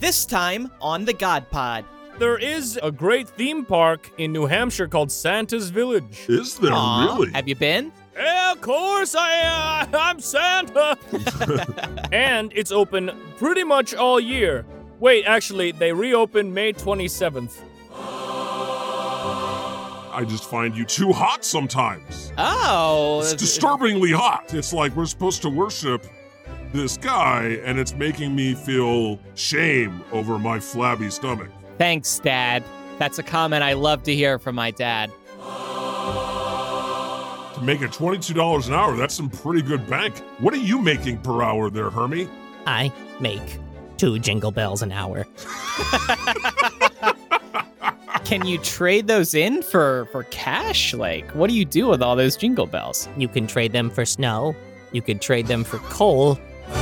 This time on the God Pod. There is a great theme park in New Hampshire called Santa's Village. Is there really? Have you been? Yeah, of course I'm Santa. And it's open pretty much all year. Wait, actually, they reopened May 27th. I just find you too hot sometimes. Oh. It's disturbingly hot. It's like we're supposed to worship this guy, and it's making me feel shame over my flabby stomach. Thanks, Dad. That's a comment I love to hear from my dad. To make it $22 an hour, that's some pretty good bank. What are you making per hour there, Hermie? I make 2 jingle bells an hour. Can you trade those in for cash? Like, what do you do with all those jingle bells? You can trade them for snow. You can trade them for coal.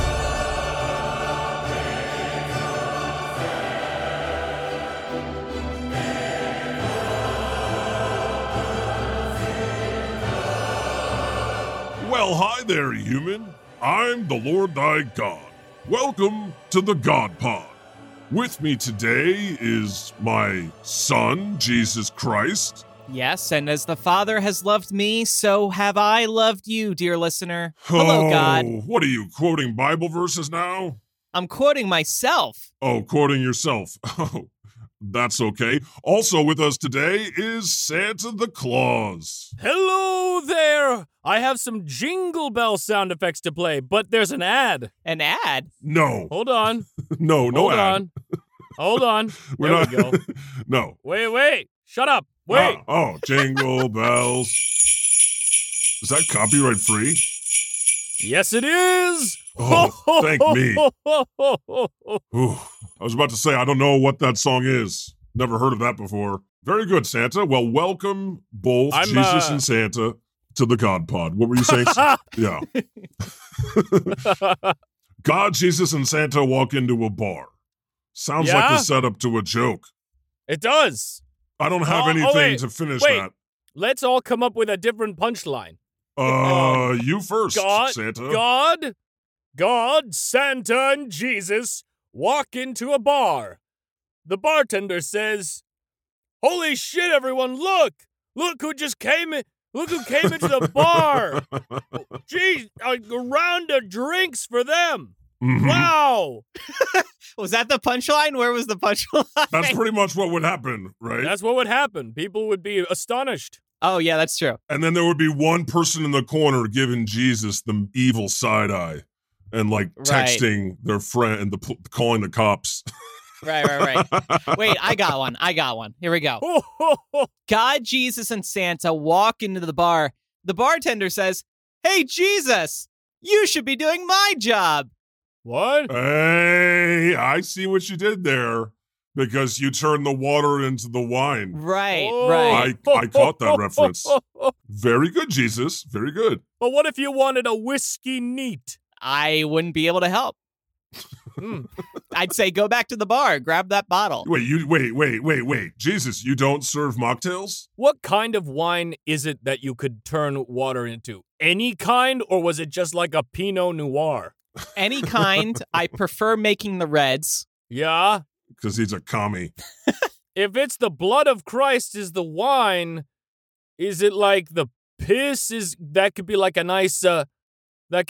Well, hi there, human. I'm the Lord thy God. Welcome to the God Pod. With me today is my son, Jesus Christ. Yes, and as the Father has loved me, so have I loved you, dear listener. Hello, God. What are you, quoting Bible verses now? I'm quoting myself. Oh, quoting yourself. Oh, that's okay. Also with us today is Santa the Claus. Hello there. I have some jingle bell sound effects to play, but there's an ad. An ad? No. Hold on. No Hold ad. on. Hold on. We're There not, we go. No. Wait. Shut up. Wait. Oh, jingle bells. Is that copyright free? Yes, it is. Oh, thank me. Ooh, I was about to say, I don't know what that song is. Never heard of that before. Very good, Santa. Well, welcome both Jesus and Santa to the God Pod. What were you saying? Yeah. God, Jesus, and Santa walk into a bar. Sounds like the setup to a joke. It does. I don't have anything to finish that. Let's all come up with a different punchline. You first, Santa. God, Santa, and Jesus walk into a bar. The bartender says, "Holy shit, everyone, look! Look who just came in. Look who came into the bar. Geez, a round of drinks for them. Mm-hmm. Wow." Was that the punchline? Where was the punchline? That's pretty much what would happen, right? That's what would happen. People would be astonished. Oh, yeah, that's true. And then there would be one person in the corner giving Jesus the evil side eye and like texting their friend and calling the cops. Right. Wait, I got one. Here we go. God, Jesus, and Santa walk into the bar. The bartender says, "Hey, Jesus, you should be doing my job." What? Hey, I see what you did there because you turned the water into the wine. Right. I caught that reference. Very good, Jesus. Very good. But what if you wanted a whiskey neat? I wouldn't be able to help. I'd say go back to the bar, grab that bottle. Wait. Jesus, you don't serve mocktails? What kind of wine is it that you could turn water into? Any kind, or was it just like a Pinot Noir? Any kind. I prefer making the reds. Yeah? Because he's a commie. If it's the blood of Christ is the wine, is it like the piss that could be like a nice like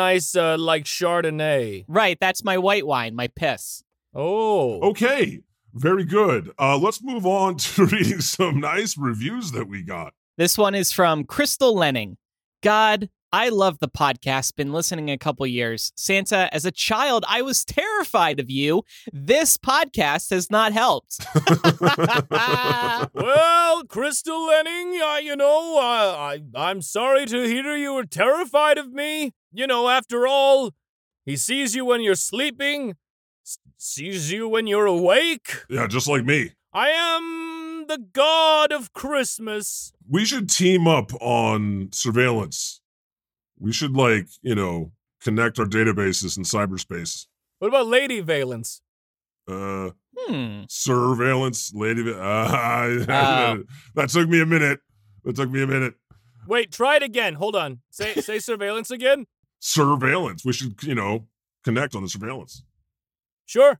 Chardonnay. Right, that's my white wine, my piss. Oh. Okay, very good. Let's move on to reading some nice reviews that we got. This one is from Crystal Lenning. God, I love the podcast. Been listening a couple years. Santa, as a child, I was terrified of you. This podcast has not helped. Well, Crystal Lenning, I'm sorry to hear you were terrified of me. After all, he sees you when you're sleeping, sees you when you're awake. Yeah, just like me. I am the God of Christmas. We should team up on surveillance. We should, connect our databases in cyberspace. What about Lady Valence? Surveillance, Lady That took me a minute. Wait, try it again. Hold on. Say surveillance again. Surveillance. We should, connect on the surveillance. Sure.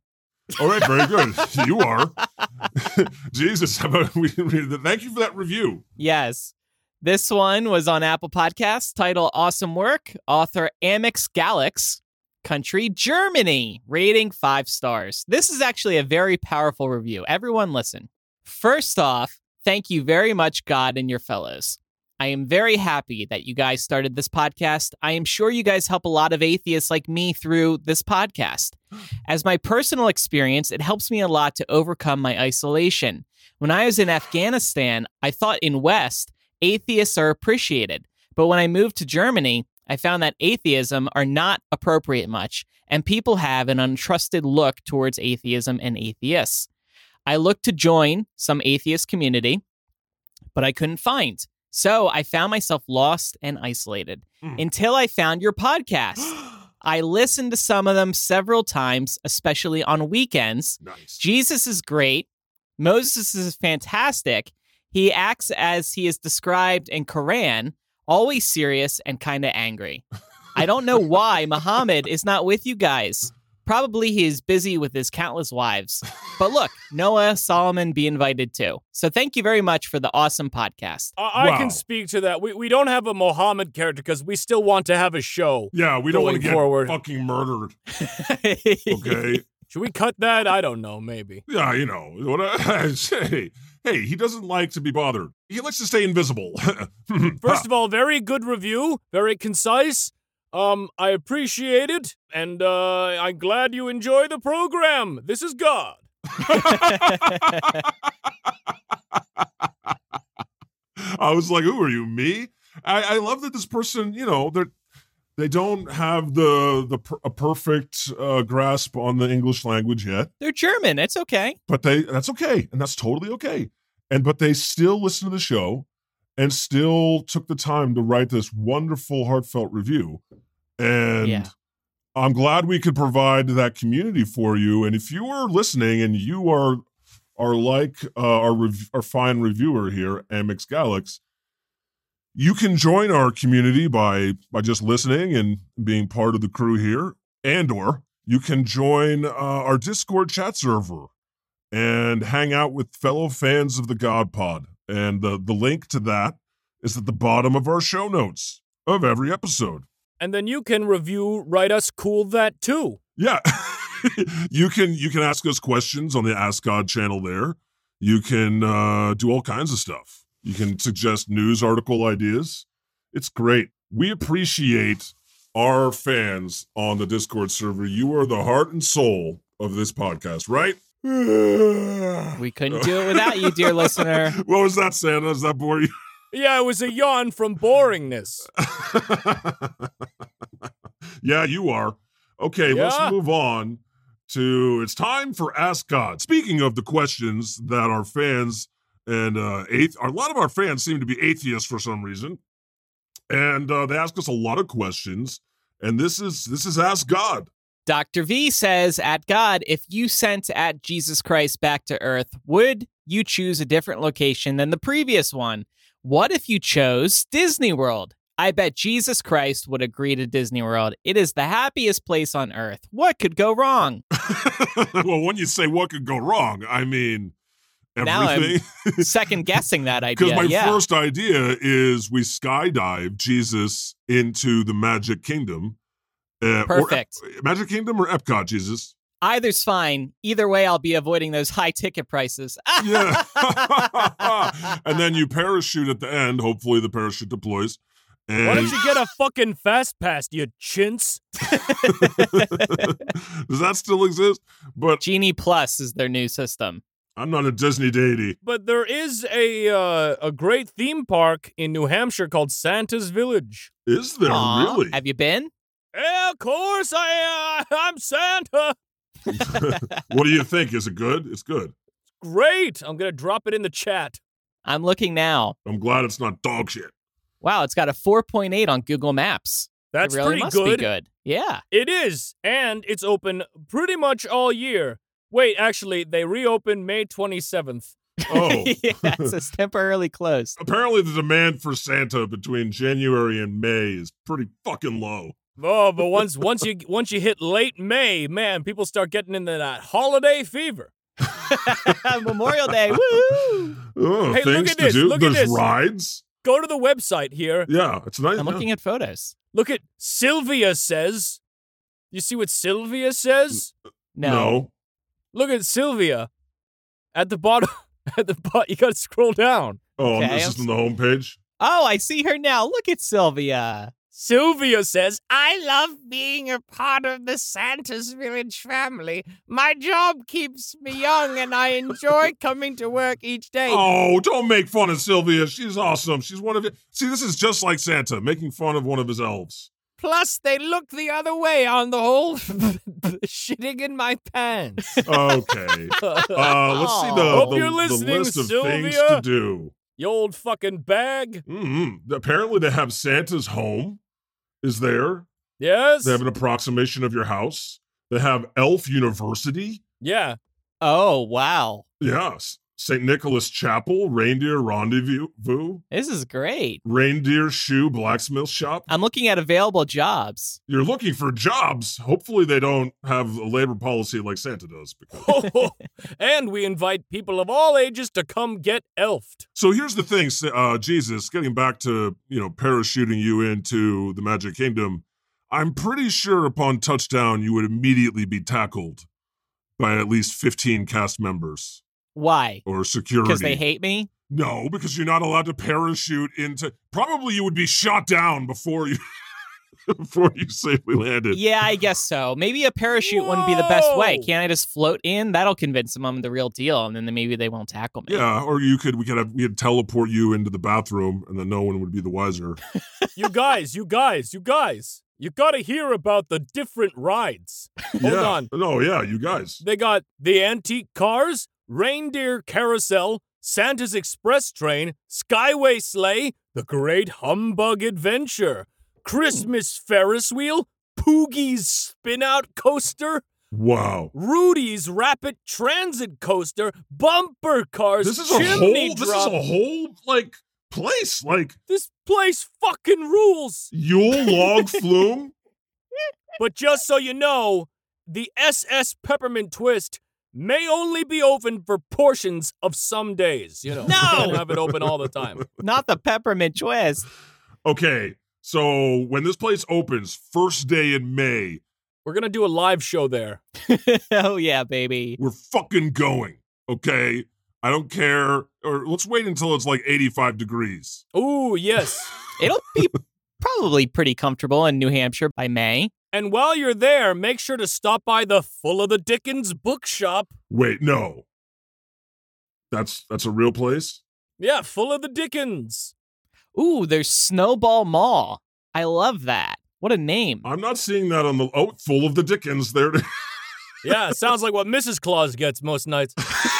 All right, very good. You are. Jesus, how about thank you for that review. Yes. This one was on Apple Podcasts, title Awesome Work, author Amex Galax, country Germany, rating 5 stars. This is actually a very powerful review. Everyone listen. First off, thank you very much, God and your fellows. I am very happy that you guys started this podcast. I am sure you guys help a lot of atheists like me through this podcast. As my personal experience, it helps me a lot to overcome my isolation. When I was in Afghanistan, I thought in West, atheists are appreciated. But when I moved to Germany, I found that atheism are not appropriate much, and people have an untrusted look towards atheism and atheists. I looked to join some atheist community, but I couldn't find. So I found myself lost and isolated until I found your podcast. I listened to some of them several times, especially on weekends. Nice. Jesus is great. Moses is fantastic. He acts as he is described in Quran, always serious and kind of angry. I don't know why Muhammad is not with you guys. Probably he is busy with his countless wives. But look, Noah, Solomon be invited too. So thank you very much for the awesome podcast. I can speak to that. We don't have a Muhammad character because we still want to have a show. Yeah, we don't want to get forward. fucking murdered. Okay? Should we cut that? I don't know, maybe. Yeah, you know. Hey, he doesn't like to be bothered. He likes to stay invisible. First of all, very good review. Very concise. I appreciate it, and I'm glad you enjoy the program. This is God. I was like, who are you, me? I love that this person, you know, they don't have a perfect grasp on the English language yet. They're German. It's okay. But that's okay, and that's totally okay. But they still listen to the show and still took the time to write this wonderful, heartfelt review. And I'm glad we could provide that community for you. And if you are listening and you are like our fine reviewer here, Amex Galax, you can join our community by just listening and being part of the crew here, or you can join our Discord chat server and hang out with fellow fans of the God Pod. And the link to that is at the bottom of our show notes of every episode. And then you can write us cool that too. Yeah. you can ask us questions on the Ask God channel there. You can do all kinds of stuff. You can suggest news article ideas. It's great. We appreciate our fans on the Discord server. You are the heart and soul of this podcast, right? We couldn't do it without you, dear listener. What was that, Santa? Does that bore you? Yeah, it was a yawn from boringness. Yeah, you are. Okay, let's move on to, it's time for Ask God. Speaking of the questions that our fans and a lot of our fans seem to be atheists for some reason. And they ask us a lot of questions. And this is Ask God. Dr. V says, at God, if you sent at Jesus Christ back to Earth, would you choose a different location than the previous one? What if you chose Disney World? I bet Jesus Christ would agree to Disney World. It is the happiest place on Earth. What could go wrong? Well, when you say what could go wrong, I mean everything. Now I'm second-guessing that idea. Because my first idea is we skydive Jesus into the Magic Kingdom. Perfect. Magic Kingdom or Epcot, Jesus? Either's fine. Either way, I'll be avoiding those high ticket prices. Yeah. And then you parachute at the end. Hopefully the parachute deploys. And why don't you get a fucking fast pass, you chintz? Does that still exist? But Genie Plus is their new system. I'm not a Disney deity. But there is a great theme park in New Hampshire called Santa's Village. Is there really? Have you been? Yeah, of course I'm Santa. What do you think? Is it good? It's good. Great. I'm going to drop it in the chat. I'm looking now. I'm glad it's not dog shit. Wow, it's got a 4.8 on Google Maps. That's it really pretty must good. Be good. Yeah. It is. And it's open pretty much all year. Wait, actually, they reopened May 27th. Oh. Yeah, it's temporarily closed. Apparently the demand for Santa between January and May is pretty fucking low. Oh, but once you hit late May, man, people start getting into that holiday fever. Memorial Day. Woo! Oh, Hey, things look at to this, do. look at There's this. rides. Go to the website here. Yeah, it's nice. I'm looking at photos. Look at Sylvia says. You see what Sylvia says? No. Look at Sylvia. At the bottom. At the bottom. You got to scroll down. Oh, Okay, this is on the homepage. Oh, I see her now. Look at Sylvia. Sylvia says, I love being a part of the Santa's Village family. My job keeps me young and I enjoy coming to work each day. Oh, don't make fun of Sylvia. She's awesome. She's one of it. See, this is just like Santa, making fun of one of his elves. Plus, they look the other way on the whole shitting in my pants. Okay. Let's see Hope you're the listening, list of Sylvia. things to do. You old fucking bag. Apparently, they have Santa's home is there. Yes? They have an approximation of your house. They have Elf University. Yeah. Oh, wow. Yes. St. Nicholas Chapel, Reindeer Rendezvous, This is great. Reindeer Shoe Blacksmith Shop. I'm looking at available jobs. You're looking for jobs. Hopefully they don't have a labor policy like Santa does. Because... And we invite people of all ages to come get elfed. So here's the thing, Jesus, getting back to, parachuting you into the Magic Kingdom, I'm pretty sure upon touchdown you would immediately be tackled by at least 15 cast members. Why? Or security. Because they hate me? No, because you're not allowed to parachute into... Probably you would be shot down before you safely landed. Yeah, I guess so. Maybe a parachute wouldn't be the best way. Can't I just float in? That'll convince them I'm the real deal, and then maybe they won't tackle me. Yeah, or we'd teleport you into the bathroom, and then no one would be the wiser. You guys. You gotta hear about the different rides. Hold on. No, yeah, you guys. They got the antique cars, reindeer carousel, Santa's Express train, Skyway sleigh, the Great Humbug Adventure, Christmas Ferris wheel, Poogie's spin-out coaster, wow, Rudy's rapid transit coaster, bumper cars, This is chimney a drop. whole place. This place fucking rules. Yule log flume. But just so you know, the SS Peppermint Twist may only be open for portions of some days. No! We don't have it open all the time. Not the peppermint twist. Okay, so when this place opens, first day in May, We're going to do a live show there. Oh, yeah, baby. we're fucking going, okay? I don't care. Or let's wait until it's like 85 degrees. Ooh, yes. It'll be probably pretty comfortable in New Hampshire by May. And while you're there, make sure to stop by the Full of the Dickens bookshop. Wait, no. That's a real place? Yeah, Full of the Dickens. Ooh, there's Snowball Mall. I love that. What a name. I'm not seeing that on the... Oh, Full of the Dickens. There it is. Yeah, sounds like what Mrs. Claus gets most nights.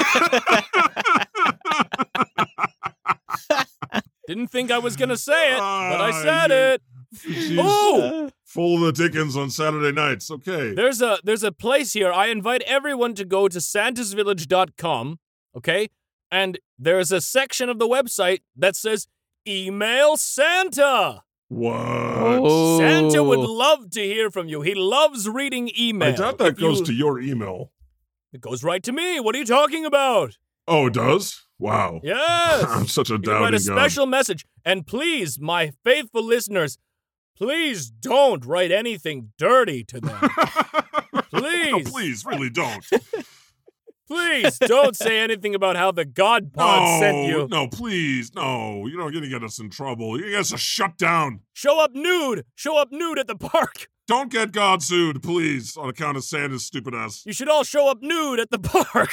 Didn't think I was going to say it, but I said it. She's Oh! Full of the Dickens on Saturday nights. Okay. There's a place here. I invite everyone to go to santasvillage.com, okay? And there's a section of the website that says email Santa. What? Oh. Santa would love to hear from you. He loves reading email. I doubt that goes to your email. It goes right to me. What are you talking about? Oh, it does? Wow. Yes. I'm such a You can doubting write a special message. And please, my faithful listeners, please don't write anything dirty to them. Please. No, please, really don't. Please don't say anything about how the God Pod sent you. No, please, no. You're not going to get us in trouble. You're going to get us a shutdown. Show up nude. Show up nude at the park. Don't get God sued, please, on account of Santa's stupid ass. You should all show up nude at the park.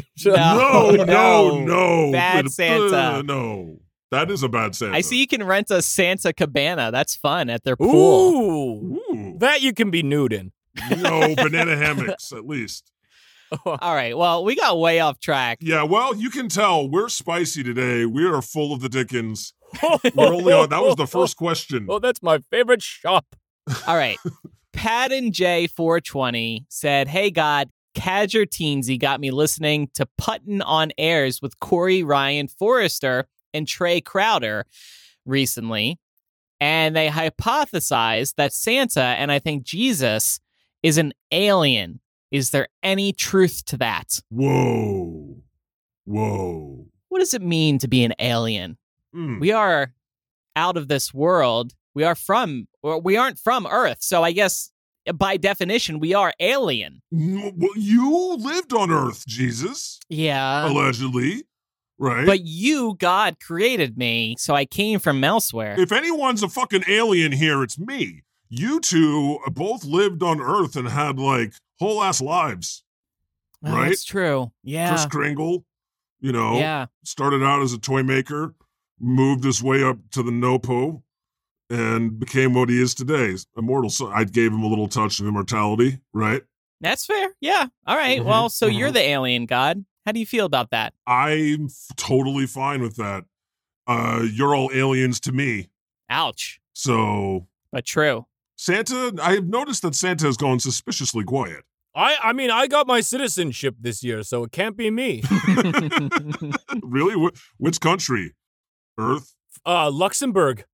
No. Bad Santa. No. That is a bad Santa. I see you can rent a Santa cabana. That's fun at their pool. Ooh. That you can be nude in. No, banana hammocks, at least. All right. Well, we got way off track. Yeah, well, you can tell we're spicy today. We are full of the Dickens. We're only on, that was the first question. Oh, that's my favorite shop. All right. Pat and J420 said, "Hey, God, Cadger Teensy got me listening to Puttin' on Airs with Corey Ryan Forrester and Trey Crowder recently. And they hypothesized that Santa and I think Jesus is an alien. Is there any truth to that? Whoa. What does it mean to be an alien? We are out of this world. We aren't from Earth. So I guess by definition, we are alien. Well, you lived on Earth, Jesus. Yeah. Allegedly. Right. But you, God, created me, so I came from elsewhere. If anyone's a fucking alien here, it's me. You two both lived on Earth and had, like, whole-ass lives. Oh, right? That's true. Yeah. Kris Kringle, started out as a toy maker, moved his way up to the Nopo, and became what he is today. Immortal. So I gave him a little touch of immortality, right? That's fair. Yeah. All right. Well, so you're the alien God. How do you feel about that? I'm totally fine with that. You're all aliens to me. Ouch. So. But true. Santa, I have noticed that Santa has gone suspiciously quiet. I mean, I got my citizenship this year, so it can't be me. Really? Which country? Earth? Luxembourg.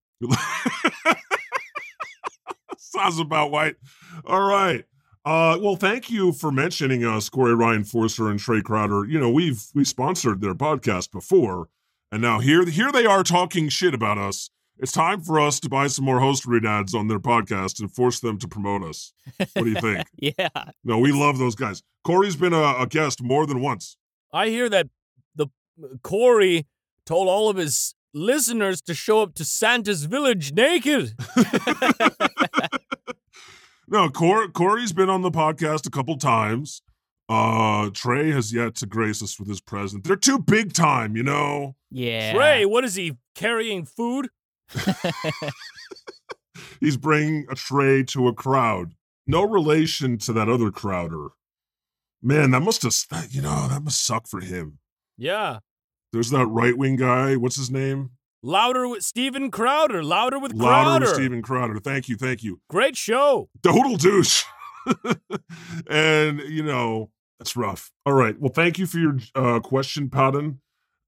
Sounds about right. All right. Well, thank you for mentioning us, Corey Ryan Forster and Trey Crowder. You know, we sponsored their podcast before, and now here they are talking shit about us. It's time for us to buy some more host read ads on their podcast and force them to promote us. What do you think? Yeah. No, we love those guys. Corey's been a guest more than once. I hear that Corey told all of his listeners to show up to Santa's village naked. No, Corey's been on the podcast a couple times. Trey has yet to grace us with his presence. They're too big time, you know? Yeah. Trey, what is he, carrying food? He's bringing a tray to a crowd. No relation to that other Crowder. Man, that must suck for him. Yeah. There's that right-wing guy. What's his name? Louder with Steven Crowder. Louder with Crowder. Louder with Steven Crowder. Thank you. Great show. Total douche. And, that's rough. All right. Well, thank you for your question, Patton.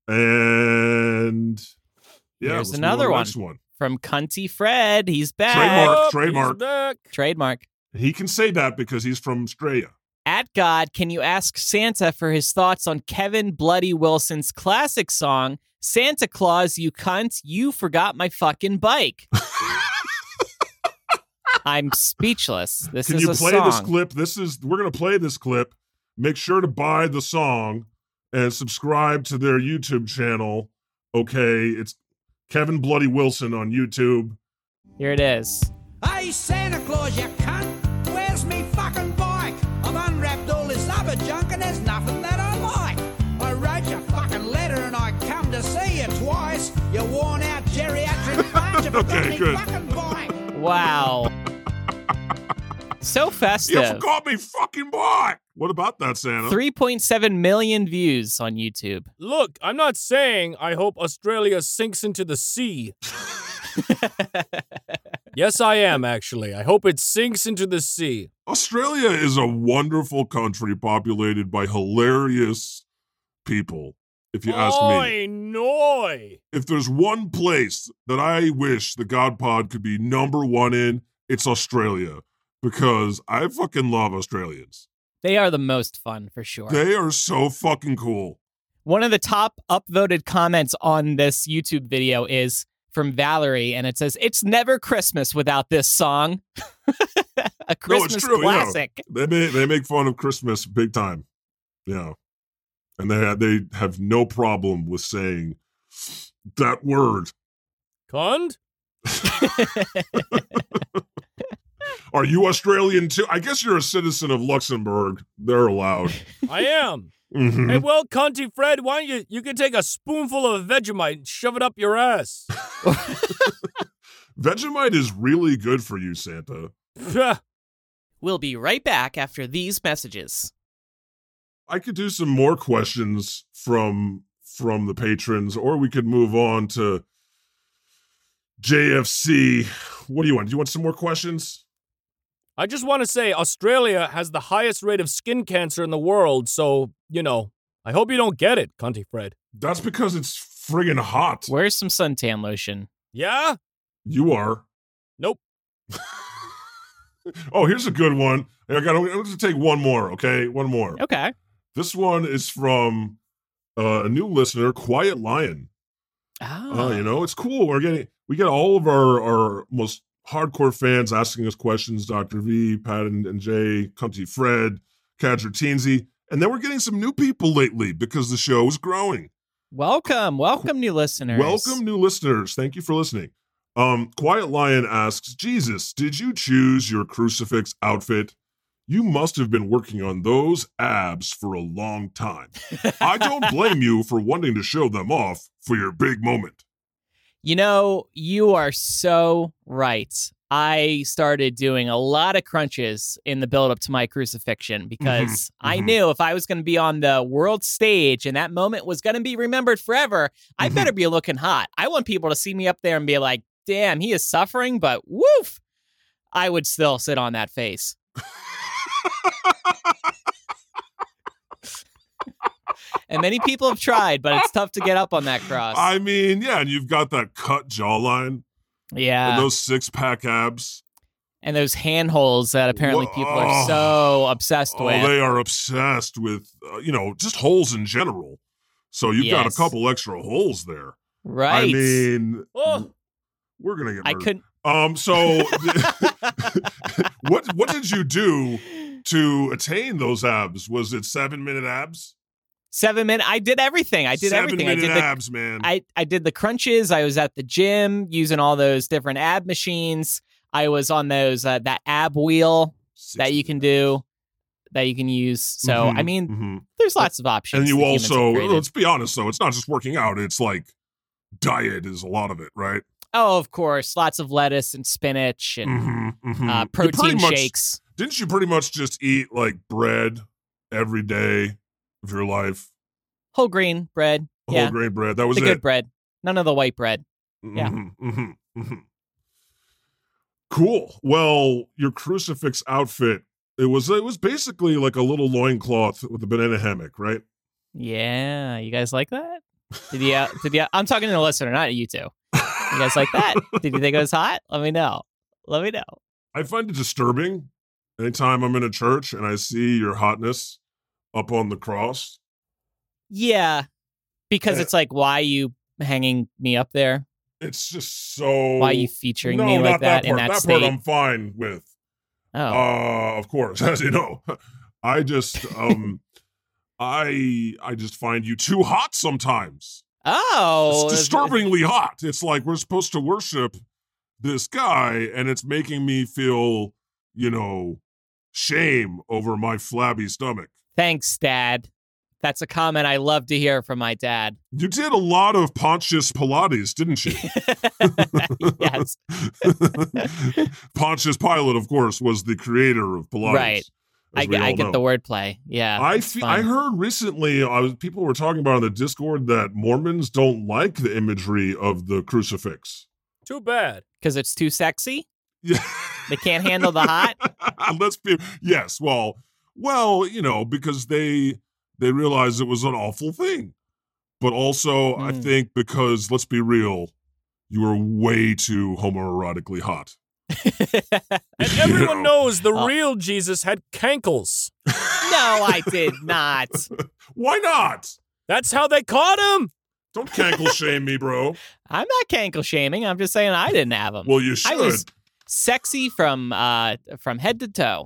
And here's another one from Cunty Fred. He's back. Trademark. He's back. Trademark. He can say that because he's from Australia. At God, can you ask Santa for his thoughts on Kevin Bloody Wilson's classic song, Santa Claus, you cunt, you forgot my fucking bike? I'm speechless. This is a song. Can you play this clip? We're going to play this clip. Make sure to buy the song and subscribe to their YouTube channel. Okay, it's Kevin Bloody Wilson on YouTube. Here it is. Hey, Santa Claus, you cunt. Where's me fucking bike? I've unwrapped all this other junk and there's nothing that I like. I wrote you a fucking letter and I come to see you twice. You worn out geriatric bunch of Okay, good. fucking bike. Wow. So festive. You forgot me fucking bike. What about that, Santa? 3.7 million views on YouTube. Look, I'm not saying I hope Australia sinks into the sea. Yes, I am, actually. I hope it sinks into the sea. Australia is a wonderful country populated by hilarious people, if you ask me. Noi. If there's one place that I wish the God Pod could be number one in, it's Australia. Because I fucking love Australians. They are the most fun, for sure. They are so fucking cool. One of the top upvoted comments on this YouTube video is from Valerie, and it says, "It's never Christmas without this song." A Christmas classic. Yeah. They make fun of Christmas big time. Yeah. And they have no problem with saying that word. Cunt? Are you Australian too? I guess you're a citizen of Luxembourg. They're allowed. I am. Mm-hmm. Hey, well, Cunty Fred, why don't you can take a spoonful of Vegemite and shove it up your ass. Vegemite is really good for you, Santa. We'll be right back after these messages. I could do some more questions from the patrons, or we could move on to JFC. What do you want? Do you want some more questions? I just want to say Australia has the highest rate of skin cancer in the world, so, I hope you don't get it, Cunty Fred. That's because it's friggin' hot. Where's some suntan lotion? Yeah? You are. Nope. Oh, here's a good one. I'm going to take one more, okay? One more. Okay. This one is from a new listener, Quiet Lion. Oh. It's cool. We get all of our most hardcore fans asking us questions, Dr. V, Pat and Jay, Cunty Fred, Cadger Teensy. And then we're getting some new people lately because the show is growing. Welcome, new listeners. Welcome, new listeners. Thank you for listening. Quiet Lion asks, Jesus, did you choose your crucifix outfit? You must have been working on those abs for a long time. I don't blame you for wanting to show them off for your big moment. You are so right. I started doing a lot of crunches in the build up to my crucifixion because I knew if I was going to be on the world stage and that moment was going to be remembered forever, I better be looking hot. I want people to see me up there and be like, damn, he is suffering, but woof, I would still sit on that face. And many people have tried, but it's tough to get up on that cross. I mean, yeah, and you've got that cut jawline. Yeah. And those 6-pack abs. And those handholds that apparently people are so obsessed with. They are obsessed with, just holes in general. So you've got a couple extra holes there. Right. I mean, we're going to get murdered. I couldn't. So what did you do to attain those abs? Was it 7-minute abs? 7 minutes. I did everything. I did everything. 7-minute abs, man. I did the crunches. I was at the gym using all those different ab machines. I was on those that ab wheel that you can do, that you can use. So I mean, there's lots of options. And you also, let's be honest, though, it's not just working out. It's like diet is a lot of it, right? Oh, of course, lots of lettuce and spinach and protein shakes. Didn't you pretty much just eat like bread every day of your life? Whole grain bread. Whole grain bread. That was the good bread. None of the white bread. Yeah. Cool. Well, your crucifix outfit, it was basically like a little loincloth with a banana hammock, right? Yeah. You guys like that? Did you I'm talking to the listener, not you two. You guys like that? Did you think it was hot? Let me know. I find it disturbing anytime I'm in a church and I see your hotness up on the cross. Yeah, because it's like, why are you hanging me up there? It's just so... Why are you featuring me like that in that state? That part I'm fine with. Oh. Of course, as you know. I just, I just find you too hot sometimes. Oh. It's disturbingly hot. It's like we're supposed to worship this guy, and it's making me feel, shame over my flabby stomach. Thanks, Dad. That's a comment I love to hear from my dad. You did a lot of Pontius Pilates, didn't you? Yes. Pontius Pilate, of course, was the creator of Pilates. Right. I get the wordplay. Yeah. I heard recently, people were talking about on the Discord that Mormons don't like the imagery of the crucifix. Too bad. Because it's too sexy? Yeah. They can't handle the hot? Yes. Well, because they realized it was an awful thing. But also, I think because, let's be real, you were way too homoerotically hot. And everyone knows the real Jesus had cankles. No, I did not. Why not? That's how they caught him. Don't cankle shame me, bro. I'm not cankle shaming. I'm just saying I didn't have them. Well, you should. I was sexy from head to toe.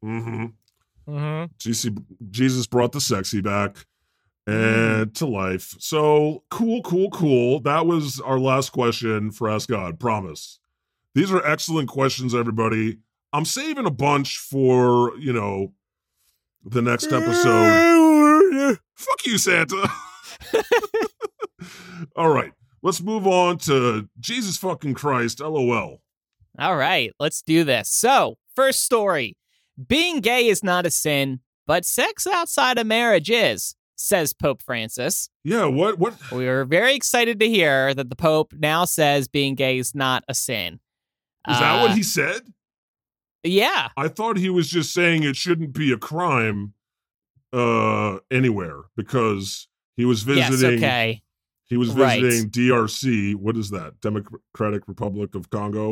Jesus brought the sexy back and to life. So cool. That was our last question for Ask God. Promise. These are excellent questions, everybody. I'm saving a bunch for, the next episode. Fuck you, Santa. All right. Let's move on to Jesus fucking Christ, LOL. All right. Let's do this. So, first story. Being gay is not a sin, but sex outside of marriage is, says Pope Francis. Yeah, what? We were very excited to hear that the Pope now says being gay is not a sin. Is that what he said? Yeah. I thought he was just saying it shouldn't be a crime anywhere because he was visiting. Yes, okay. He was visiting DRC. What is that? Democratic Republic of Congo?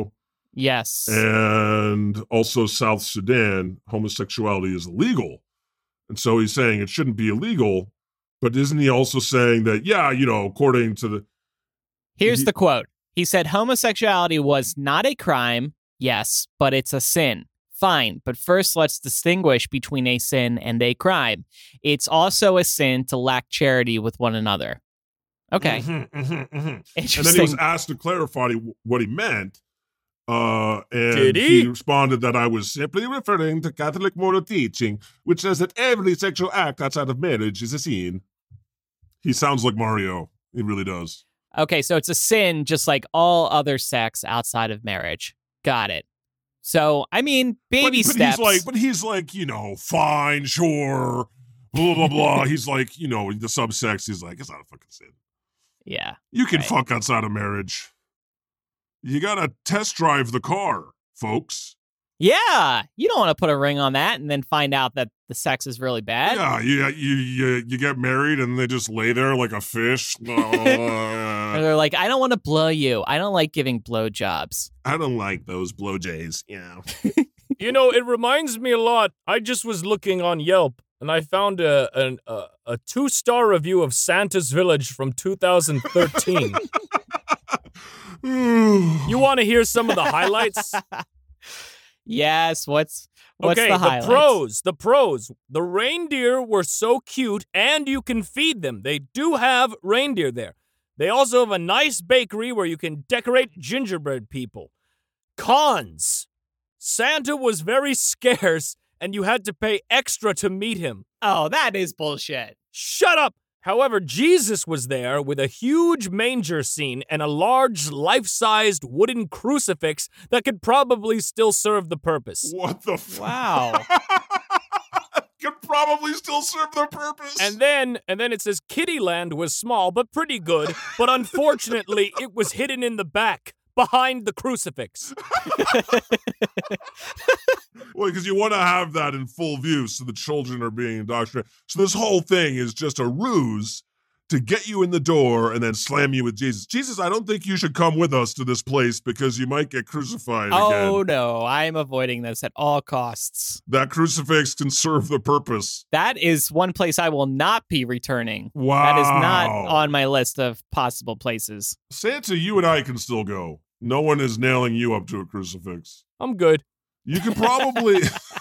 Yes. And also South Sudan, homosexuality is illegal. And so he's saying it shouldn't be illegal, but isn't he also saying that, according to the... Here's the quote. He said, homosexuality was not a crime, yes, but it's a sin. Fine, but first let's distinguish between a sin and a crime. It's also a sin to lack charity with one another. Okay. Interesting. Interesting. And then he was asked to clarify what he meant. And Did he? He responded that I was simply referring to Catholic moral teaching, which says that every sexual act outside of marriage is a sin. He sounds like Mario. He really does. Okay, so it's a sin just like all other sex outside of marriage. Got it. So, I mean, baby steps. He's like, fine, sure, blah, blah, blah. He's like, the subsex, he's like, it's not a fucking sin. Yeah. You can fuck outside of marriage. You gotta test drive the car, folks. Yeah. You don't want to put a ring on that and then find out that the sex is really bad. Yeah, you get married and they just lay there like a fish. Or they're like, I don't want to blow you. I don't like giving blowjobs. I don't like those blowjays, It reminds me a lot. I just was looking on Yelp, and I found a 2-star review of Santa's Village from 2013. You want to hear some of the highlights? Yes, what's okay, the highlights? The pros. The reindeer were so cute, and you can feed them. They do have reindeer there. They also have a nice bakery where you can decorate gingerbread people. Cons. Santa was very scarce, and you had to pay extra to meet him. Oh, that is bullshit. Shut up! However, Jesus was there with a huge manger scene and a large, life-sized wooden crucifix that could probably still serve the purpose. What the Wow. Could probably still serve the purpose. And then it says Kittyland was small but pretty good, but unfortunately it was hidden in the back, behind the crucifix. Well, because you want to have that in full view so the children are being indoctrinated. So this whole thing is just a ruse to get you in the door and then slam you with Jesus. Jesus, I don't think you should come with us to this place because you might get crucified again. Oh, no. I'm avoiding this at all costs. That crucifix can serve the purpose. That is one place I will not be returning. Wow. That is not on my list of possible places. Santa, you and I can still go. No one is nailing you up to a crucifix. I'm good. You could probably...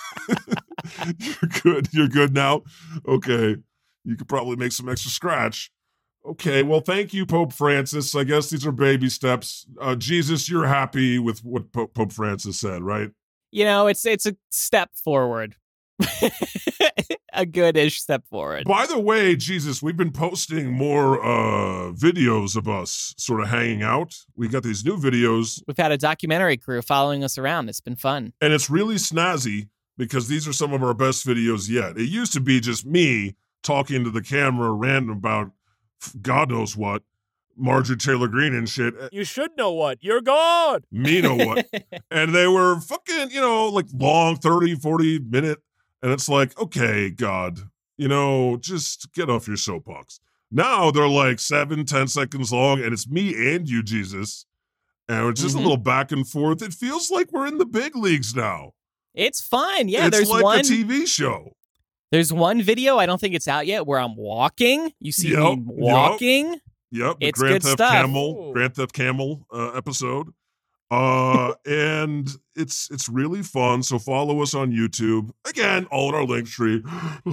You're good now? Okay. You could probably make some extra scratch. Okay, well, thank you, Pope Francis. I guess these are baby steps. Jesus, you're happy with what Pope Francis said, right? It's a step forward. A good-ish step forward. By the way, Jesus, we've been posting more videos of us sort of hanging out. We got these new videos. We've had a documentary crew following us around. It's been fun. And it's really snazzy because these are some of our best videos yet. It used to be just me talking to the camera random about God knows what, Marjorie Taylor Greene and shit. You should know what. You're God. Me know what. And they were fucking, like long 30, 40 minute. And it's like, okay, God, just get off your soapbox. Now they're like 7-10 seconds long and it's me and you, Jesus. And it's just a little back and forth. It feels like we're in the big leagues now. It's fun. Yeah, it's there's like one a TV show. There's one video, I don't think it's out yet, where I'm walking. You see me walking. Yep, the it's Grand good Theft stuff. Grand Theft Camel episode. And it's really fun. So follow us on YouTube. Again, all in our link tree.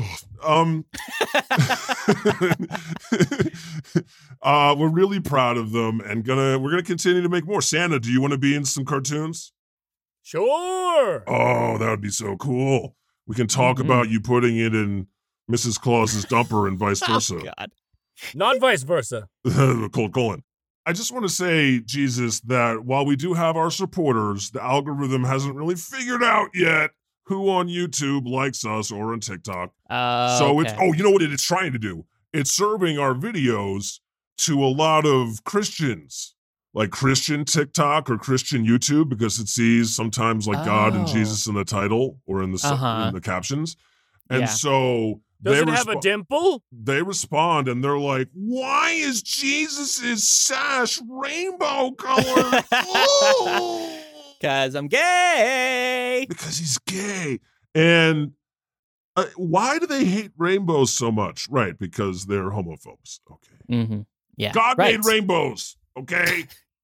We're really proud of them and we're gonna continue to make more. Santa, do you want to be in some cartoons? Sure. Oh, that would be so cool. We can talk about you putting it in Mrs. Claus's dumper and vice versa. Oh, God. Not vice versa. Colon. I just want to say, Jesus, that while we do have our supporters, the algorithm hasn't really figured out yet who on YouTube likes us or on TikTok. So okay. you know what it's trying to do? It's serving our videos to a lot of Christians, like Christian TikTok or Christian YouTube, because it sees sometimes like God and Jesus in the title or in the captions. And so does it have a dimple? They respond and they're like, why is Jesus's sash rainbow colored? Because I'm gay. Because he's gay. And why do they hate rainbows so much? Right, because they're homophobes. Okay. Mm-hmm. Yeah. God made rainbows. Okay.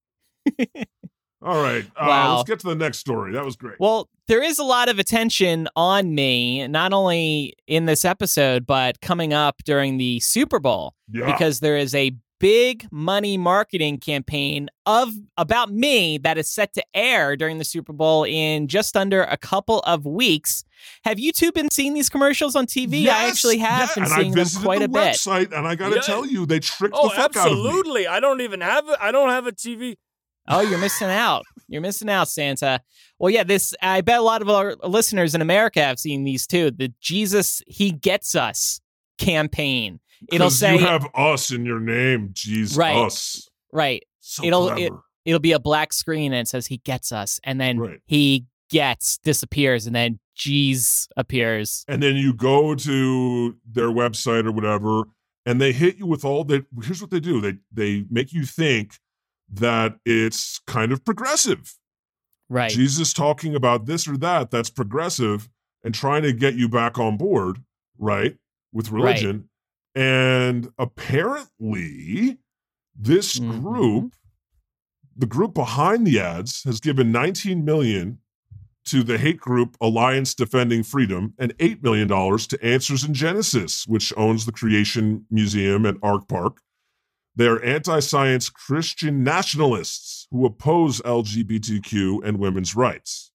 All right. Wow. Let's get to the next story. That was great. Well, there is a lot of attention on me, not only in this episode, but coming up during the Super Bowl. Yeah. Because there is a big money marketing campaign about me that is set to air during the Super Bowl in just under a couple of weeks. Have you two been seeing these commercials on TV? Yes, I actually have been seeing them quite a bit. Website, and I got to tell you, they tricked Oh, the fuck out of me. absolutely. I don't have a TV. Oh, you're missing out. You're missing out, Santa. Well, yeah, I bet a lot of our listeners in America have seen these too. The Jesus He Gets Us campaign. It'll say you have us in your name, Jesus. Right. So It'll be a black screen and it says He Gets Us, and then He Gets disappears, and then Jeez appears. And then you go to their website or whatever, and they hit you with here's what they do. They make you think that it's kind of progressive. Right. Jesus talking about this or that's progressive and trying to get you back on board, right, with religion. Right. And apparently this group, the group behind the ads, has given $19 million to the hate group Alliance Defending Freedom and $8 million to Answers in Genesis, which owns the Creation Museum at Ark Park. They're anti-science Christian nationalists who oppose LGBTQ and women's rights.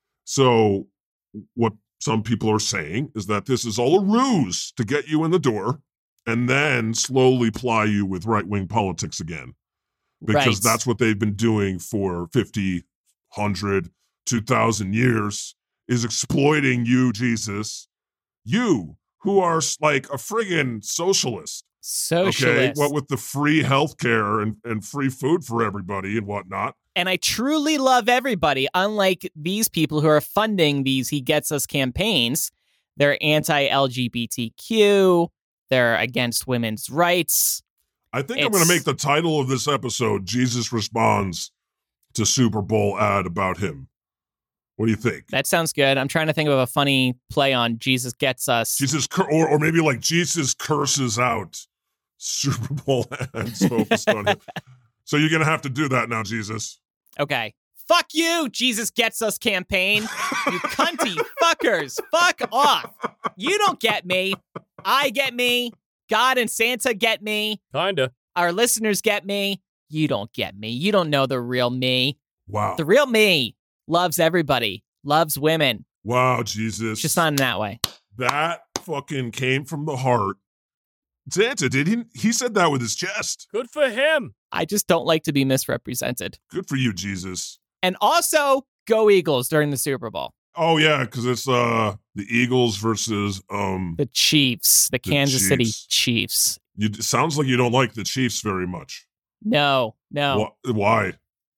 So what some people are saying is that this is all a ruse to get you in the door and then slowly ply you with right-wing politics again. Because that's what they've been doing for 50, 100, 2,000 years, is exploiting you, Jesus. You, who are like a friggin' socialist. Okay, what with the free healthcare and free food for everybody and whatnot. And I truly love everybody, unlike these people who are funding these He Gets Us campaigns. They're anti-LGBTQ. They're against women's rights. I think I'm going to make the title of this episode, Jesus Responds to Super Bowl Ad About Him. What do you think? That sounds good. I'm trying to think of a funny play on Jesus Gets Us. Or maybe like Jesus curses out Super Bowl ads focused on him. So you're going to have to do that now, Jesus. Okay. Fuck you, Jesus Gets Us campaign. You cunty fuckers. Fuck off. You don't get me. I get me. God and Santa get me. Kinda. Our listeners get me. You don't get me. You don't know the real me. Wow. The real me loves everybody. Loves women. Wow, Jesus. Just not in that way. That fucking came from the heart. Santa, did he? He said that with his chest. Good for him. I just don't like to be misrepresented. Good for you, Jesus. And also, go Eagles during the Super Bowl. Oh, yeah, because it's the Eagles versus the Chiefs, the Kansas City Chiefs. Sounds like you don't like the Chiefs very much. No. Why?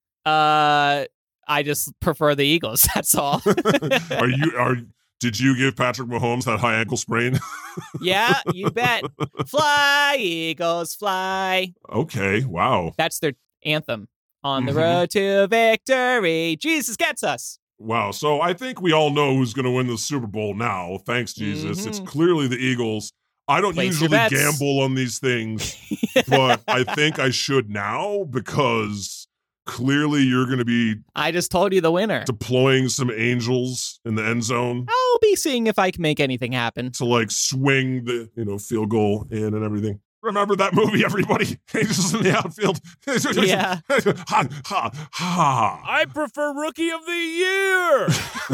I just prefer the Eagles. That's all. Did you give Patrick Mahomes that high ankle sprain? Yeah, you bet. Fly, Eagles, fly. Okay, wow. That's their anthem. On the road to victory, Jesus gets us. Wow, so I think we all know who's going to win the Super Bowl now. Thanks, Jesus. It's clearly the Eagles. I don't usually gamble on these things, but I think I should now because clearly you're going to be... I just told you the winner. Deploying some angels in the end zone. I'll be seeing if I can make anything happen. To like swing the, field goal in and everything. Remember that movie, everybody? Angels in the outfield. Yeah. Ha, ha, ha. I prefer Rookie of the Year.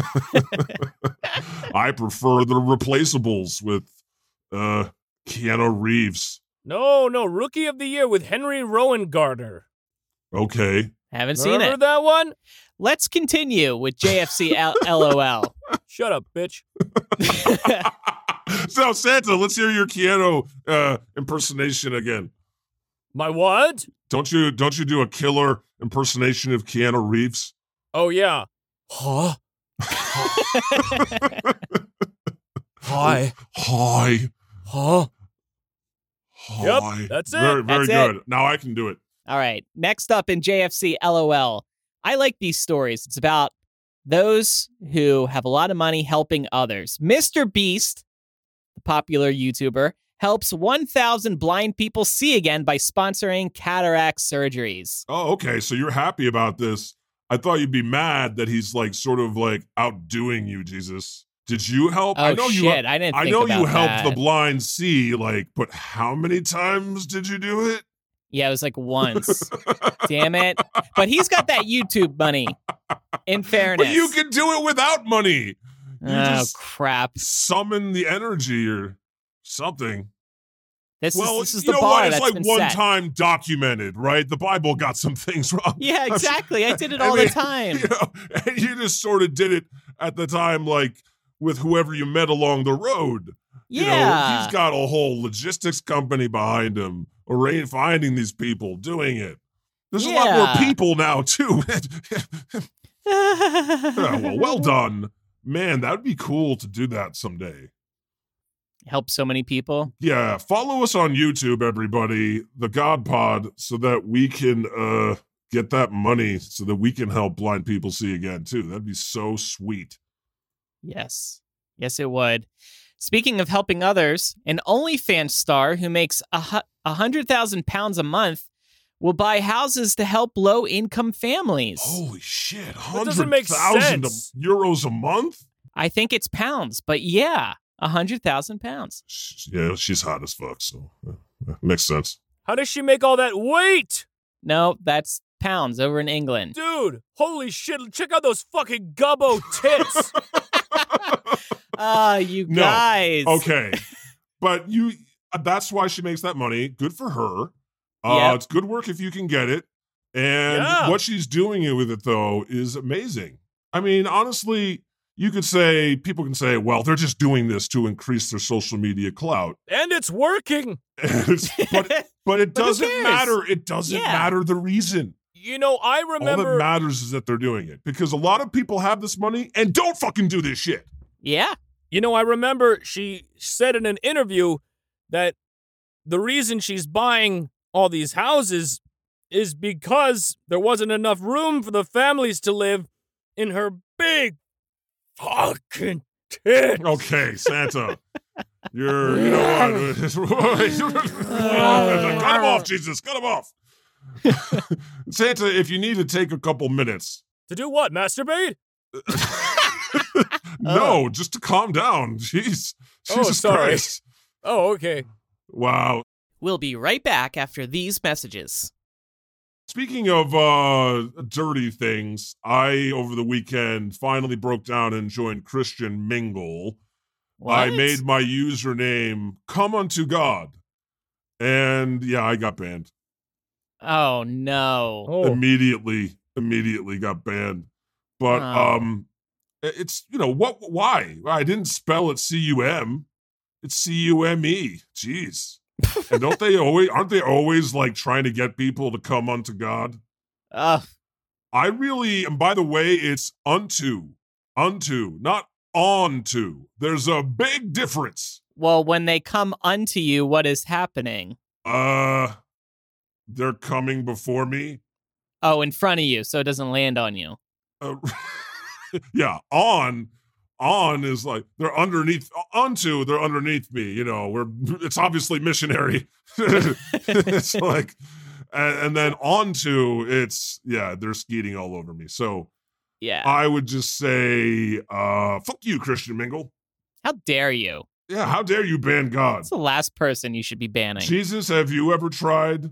I prefer the replaceables with Keanu Reeves. No, Rookie of the Year with Henry Rowan Gardner. Okay. Haven't seen it. Remember that one? Let's continue with JFC LOL. Shut up, bitch. So, Santa, let's hear your Keanu impersonation again. My what? Don't you do a killer impersonation of Keanu Reeves? Oh, yeah. Huh? Hi. Hi. Huh? Hi. Yep, that's it. Very That's good. it. Now I can do it. All right. Next up in JFC LOL. I like these stories. It's about those who have a lot of money helping others. Mr. Beast, the popular YouTuber, helps 1,000 blind people see again by sponsoring cataract surgeries. Oh, okay. So you're happy about this. I thought you'd be mad that he's like sort of like outdoing you, Jesus. Did you help? Oh, I know shit. I didn't think I know about you helped that. the blind see, like, but how many times did you do it? Yeah, it was like once. Damn it. But he's got that YouTube money, in fairness. But you can do it without money. You Oh, just crap. summon the energy or something. This is you the know bar what? It's that's like been one set. time documented, right? The Bible got some things wrong. Yeah, exactly. I did it all the time. You know, and you just sort of did it at the time, like with whoever you met along the road. Yeah. You know, he's got a whole logistics company behind him, finding these people, doing it. There's a lot more people now, too. Well done. Man, that would be cool to do that someday. Help so many people. Yeah, follow us on YouTube, everybody, the God Pod, so that we can get that money so that we can help blind people see again, too. That'd be so sweet. Yes. Yes, it would. Speaking of helping others, an OnlyFans star who makes 100,000 pounds a month will buy houses to help low-income families. Holy shit, That doesn't make 100,000 sense. euros a month? I think it's pounds, but yeah, 100,000 pounds. Yeah, she's hot as fuck, so makes sense. How does she make all that weight? No, that's pounds over in England. Dude, holy shit, check out those fucking gubbo tits. You guys. Okay. But that's why she makes that money. Good for her. Yep. It's good work if you can get it. And what she's doing with it, though, is amazing. I mean, honestly, people can say, well, they're just doing this to increase their social media clout. And it's working. But it doesn't matter. It doesn't matter the reason. You know, I remember... All that matters is that they're doing it. Because a lot of people have this money and don't fucking do this shit. Yeah. You know, I remember she said in an interview that the reason she's buying all these houses is because there wasn't enough room for the families to live in her big fucking tits. Okay, Santa. You know what? Cut him off, Jesus. Cut him off. Santa, if you need to take a couple minutes. To do what, masturbate? No, just to calm down. Jeez. Jesus sorry. Christ. Oh, okay. Wow. We'll be right back after these messages. Speaking of dirty things, I, over the weekend, finally broke down and joined Christian Mingle. What? I made my username Come Unto God. And, yeah, I got banned. Oh, no. Oh. Immediately got banned. But, it's, why? I didn't spell it C-U-M. It's C-U-M-E. Jeez. And aren't they always like trying to get people to come unto God? And by the way, it's unto, not onto. There's a big difference. Well, when they come unto you, what is happening? They're coming before me. Oh, in front of you, so it doesn't land on you. Yeah, on is like they're underneath. Onto, they're underneath me. It's obviously missionary. It's like, and then onto, they're skeeting all over me. So Yeah. I would just say, fuck you, Christian Mingle. How dare you? Yeah, how dare you ban God? That's the last person you should be banning. Jesus, have you ever tried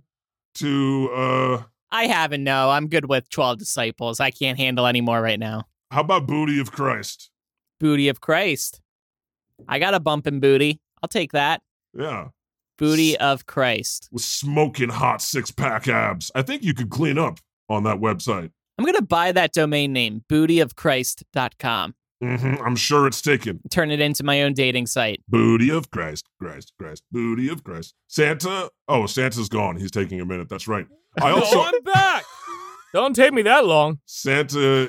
to, I haven't, no. I'm good with 12 disciples. I can't handle any more right now. how about Booty of Christ? Booty of Christ. I got a bumpin' booty. I'll take that. Yeah. Booty of Christ. With smoking hot 6-pack abs. I think you could clean up on that website. I'm going to buy that domain name, bootyofchrist.com. I'm sure it's taken. Turn it into my own dating site. Booty of Christ, booty of Christ. Santa? Oh, Santa's gone. He's taking a minute. That's right. I also... I'm back. Don't take me that long. Santa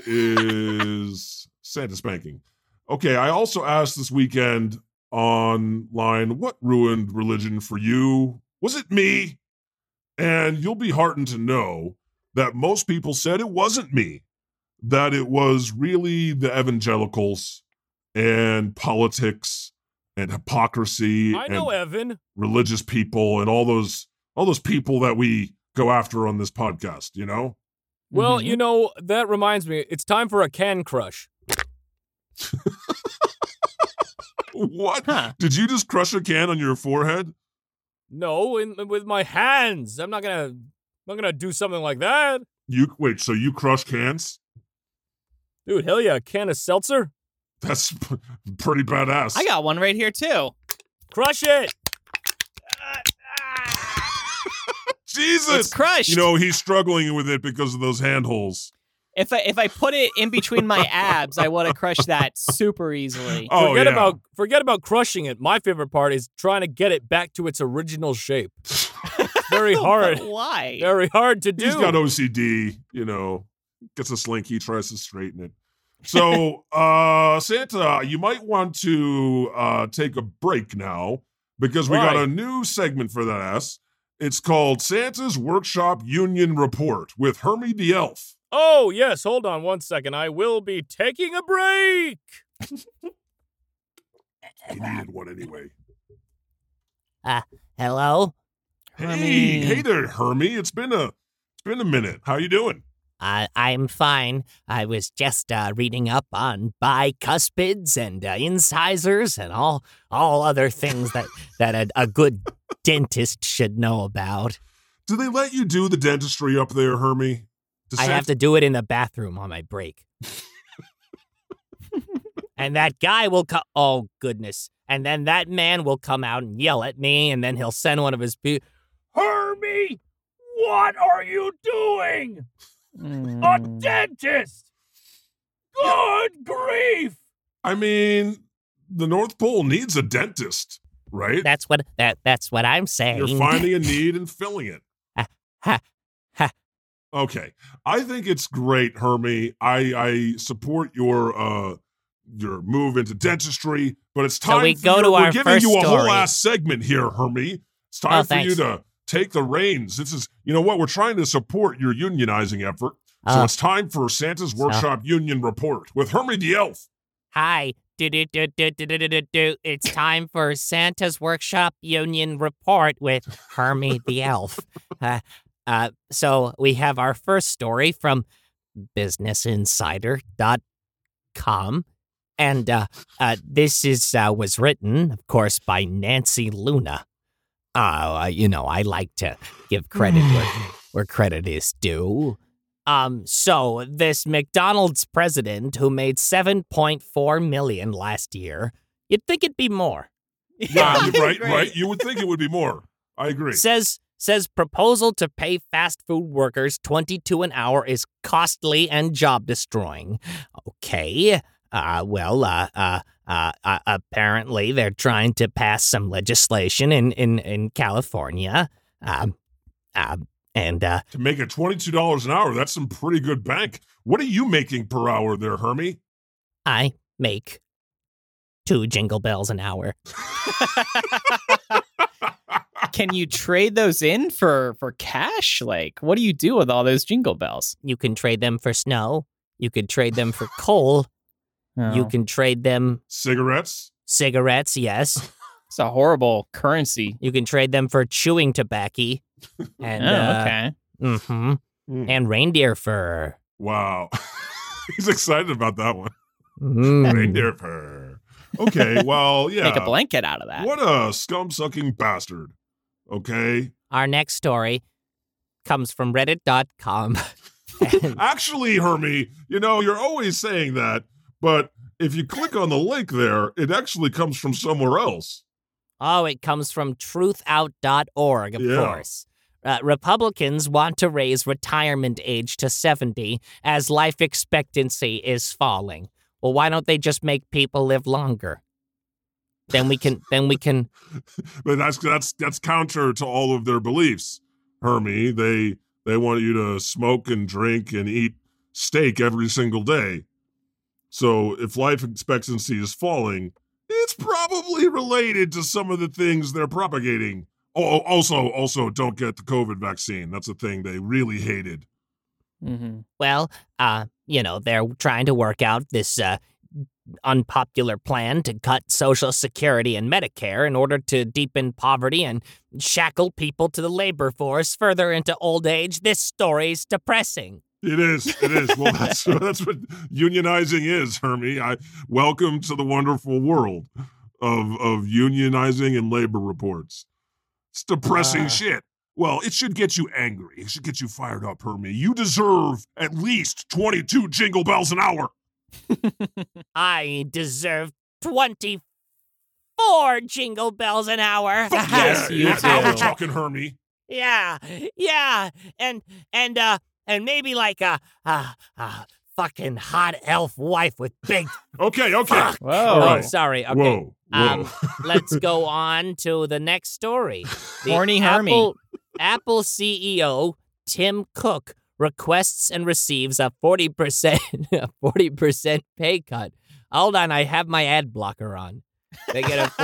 spanking. Okay, I also asked this weekend online, what ruined religion for you? Was it me? And you'll be heartened to know that most people said it wasn't me. that it was really the evangelicals and politics and hypocrisy I know, Evan. religious people and all those people that we go after on this podcast, you know? Well, you know, that reminds me, it's time for a can crush. What? Huh. Did you just crush a can on your forehead? No, with my hands. I'm not gonna do something like that. So you crush cans? Dude, hell yeah, a can of seltzer? That's pretty badass. I got one right here too. Crush it! Jesus! It's crushed. You know, he's struggling with it because of those handholds. If I put it in between my abs, I would have crushed that super easily. Oh, Forget about crushing it. My favorite part is trying to get it back to its original shape. Very hard. But why? Very hard to do. He's got OCD, you know. Gets a slinky, tries to straighten it. So, Santa, you might want to take a break now because we got a new segment for that ass. It's called Santa's Workshop Union Report with Hermie the Elf. Oh, yes. Hold on 1 second. I will be taking a break. You needed one anyway. Hello? Hey there, Hermie. It's been a minute. How you doing? I'm fine. I was just reading up on bicuspids and incisors and all other things that a good dentist should know about. Do they let you do the dentistry up there, Hermie? I have to do it in the bathroom on my break. And that guy will come. Oh, goodness. And then that man will come out and yell at me, and then he'll send one of his people. Hermie, what are you doing? A dentist! Good grief! I mean, the North Pole needs a dentist, right? That's what I'm saying. You're finding a need and filling it. Ha. Okay. I think it's great, Hermie. I support your move into dentistry, but it's time we go to we're our giving first you a whole story. ass segment here, Hermie. It's time for you thanks. to take the reins. This is, you know what, we're trying to support your unionizing effort. So it's time for Santa's Workshop Union Report with Hermie the Elf. Hi. It's time for Santa's Workshop Union Report with Hermie the Elf. So we have our first story from BusinessInsider.com. And this was written, of course, by Nancy Luna. I like to give credit where credit is due. So this McDonald's president who made $7.4 million last year, you'd think it'd be more. Yeah, right. You would think it would be more. I agree. Says proposal to pay fast food workers $22 an hour is costly and job destroying. Okay. Apparently they're trying to pass some legislation in California. To make it $22 an hour, that's some pretty good bank. What are you making per hour there, Hermie? I make 2 jingle bells an hour. Can you trade those in for cash? Like, what do you do with all those jingle bells? You can trade them for snow. You could trade them for coal. Oh. You can trade them... Cigarettes, yes. It's a horrible currency. You can trade them for chewing tobacco. And, okay. And reindeer fur. Wow. He's excited about that one. Mm. Reindeer fur. Okay, well, yeah. Make a blanket out of that. What a scum-sucking bastard. Okay? Our next story comes from Reddit.com. Actually, Hermie, you're always saying that, but if you click on the link there, it actually comes from somewhere else. Oh, it comes from truthout.org, of course. Republicans want to raise retirement age to 70 as life expectancy is falling. Well, why don't they just make people live longer? Then we can. But that's counter to all of their beliefs, Hermie. They want you to smoke and drink and eat steak every single day. So if life expectancy is falling, it's probably related to some of the things they're propagating. Oh, also, don't get the COVID vaccine. That's a thing they really hated. Mm-hmm. Well, they're trying to work out this unpopular plan to cut Social Security and Medicare in order to deepen poverty and shackle people to the labor force further into old age. This story's depressing. It is. Well, that's what unionizing is, Hermie. Welcome to the wonderful world of unionizing and labor reports. It's depressing shit. Well, it should get you angry. It should get you fired up, Hermie. You deserve at least 22 jingle bells an hour. I deserve 24 jingle bells an hour. Yes, you do. Now we're talking, Hermie. Yeah, and maybe like a fucking hot elf wife with big. Okay. Whoa. All right. Sorry. Okay. Whoa. Let's go on to the next story. The Horny Hermie. Apple CEO Tim Cook requests and receives a 40% pay cut. Hold on, I have my ad blocker on. They get a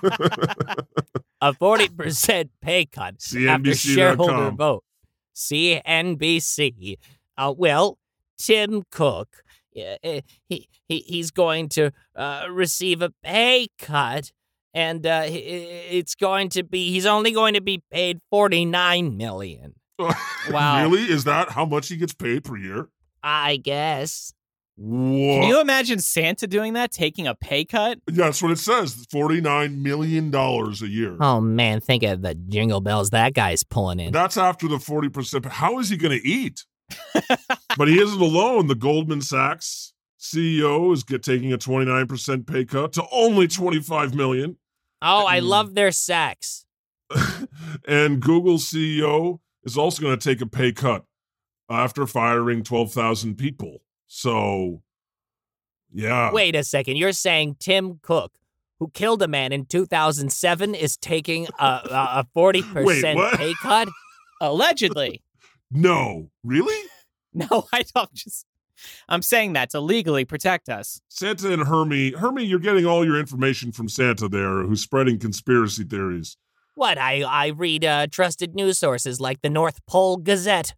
40% pay cut after shareholder vote. CNBC. Well, Tim Cook, he's going to receive a pay cut, and he's only going to be paid $49 million. Wow. Really? Is that how much he gets paid per year? I guess. Whoa. Can you imagine Santa doing that, taking a pay cut? Yeah, that's what it says. $49 million a year. Oh, man, think of the jingle bells that guy's pulling in. That's after the 40%. But how is he going to eat? But he isn't alone. The Goldman Sachs CEO is taking a 29% pay cut to only $25 million. Oh, I love their sex. And Google CEO is also going to take a pay cut after firing 12,000 people. So, yeah. Wait a second. You're saying Tim Cook, who killed a man in 2007, is taking a 40% pay cut? Allegedly. No. Really? No, I'm saying that to legally protect us. Santa and Hermie, you're getting all your information from Santa there, who's spreading conspiracy theories. What? I read trusted news sources like the North Pole Gazette.